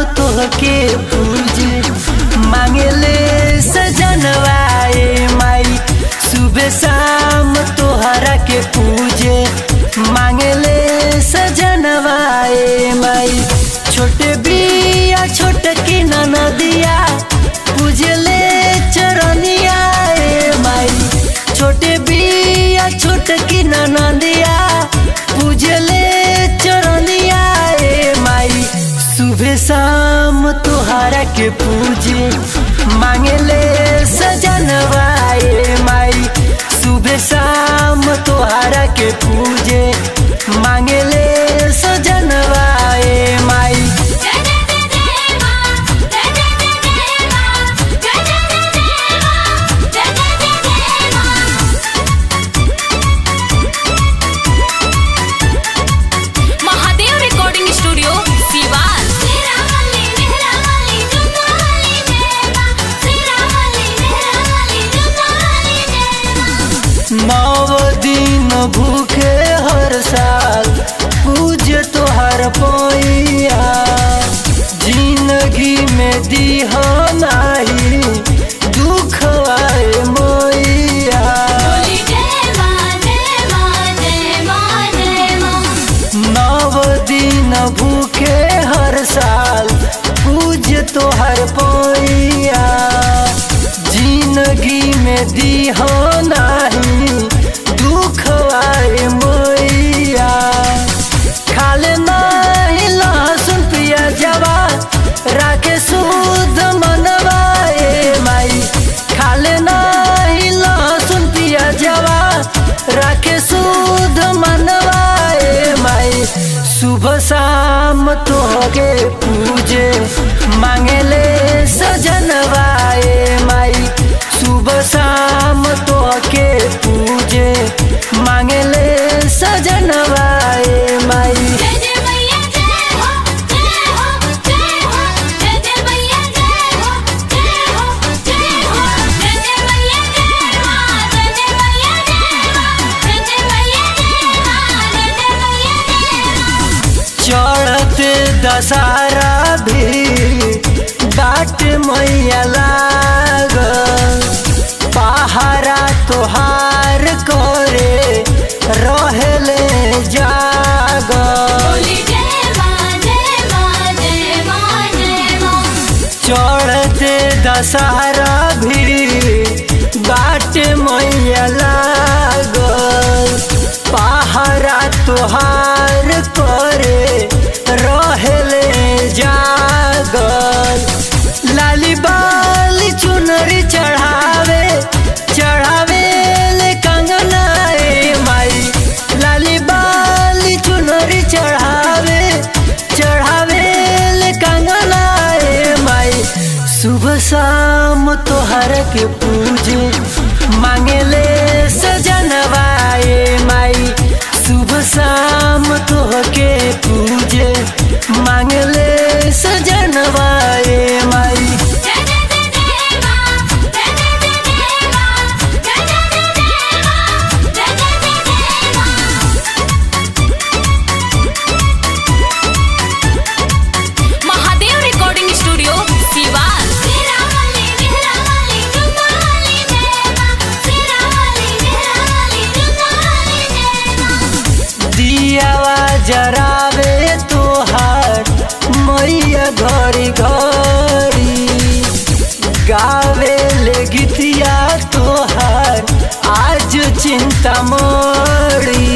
तोहके पूजे मांगले सजनवा ए माई सुबह शाम तोहरा के पूजे मांगले सजनवा ए माई छोटे बिया छोट की ननदिया पूजले चरनिया ए माई छोटे बिया छोट की ननदिया पूजले चरनिया ए माई सुबह शाम तोहरा के पूजे मांगले सजनवा ए माई सुबह शाम तोहरा के पूजे मांगले सजनवा ए माई महादेव रिकॉर्डिंग स्टूडियो सीवान। नौ दिन भूखे हर साल पूजे तोहर पैया जिंदगी में दीह नाही दुख आए मैया नौ दिन भूखे हर साल पूजे तोहर पैया जिंदगी में दीह नाही दुख आए मैया खाले नहीं लहसुन पियाजवा राखे शुद्ध मनवा ए माई खाले नहीं लहसुन पियाजवा राखे शुद्ध मनवा ए माई सुबह शाम तोहके पूजे मांगले सजनवा ए माई सुबह शाम तोहके पूजे मांगले सजनवा ए माई चढ़ते दशहरा भी बाट मैया लाग पहाड़ा तोहार करे रहले जाग चढ़ते दशहरा भी बाट मैया लाग पहाड़ा तोहार करे रहले जागल लाली बाली चुनरी चढ़ावे ले कंगना ए माई लाली बाली चुनरी चढ़ावे ले कंगना ए माई सुबह शाम तोहर के पूजे मांगले सजनवा ए माई सुबह शाम तोहके पूजे मांगले सजनवा ए माई महादेव रिकॉर्डिंग स्टूडियो सीवान। दियावा जरावे तोहार मैया घड़ी घड़ी गावे ले गीतिया तोहार आज चिंता मड़ी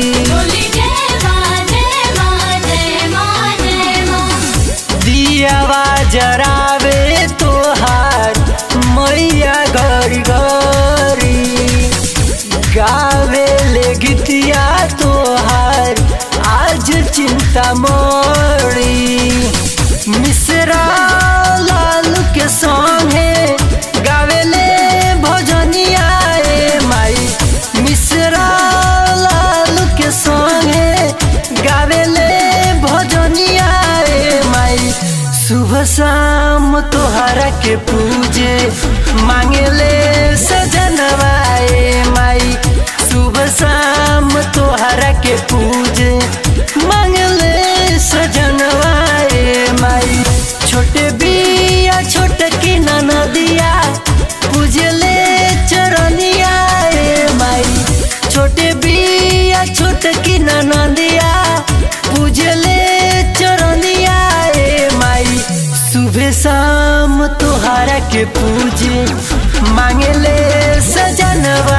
दियावा जरावे तोहार मैया घड़ी घड़ी गावे ले गीतिया तोहार आज चिंता मोड़ी मिश्रा लालू के संगे गावेले भजनिया ए माई मिश्रा लालू के संगे गावेले भजनिया ए माई सुबह शाम तोहरा के पूजे मांगले सजनवा ए माई सुबह शाम तोहरा के पूजे मांगले सजनवा ए माई छोटे के पूजे मांगले सजनवा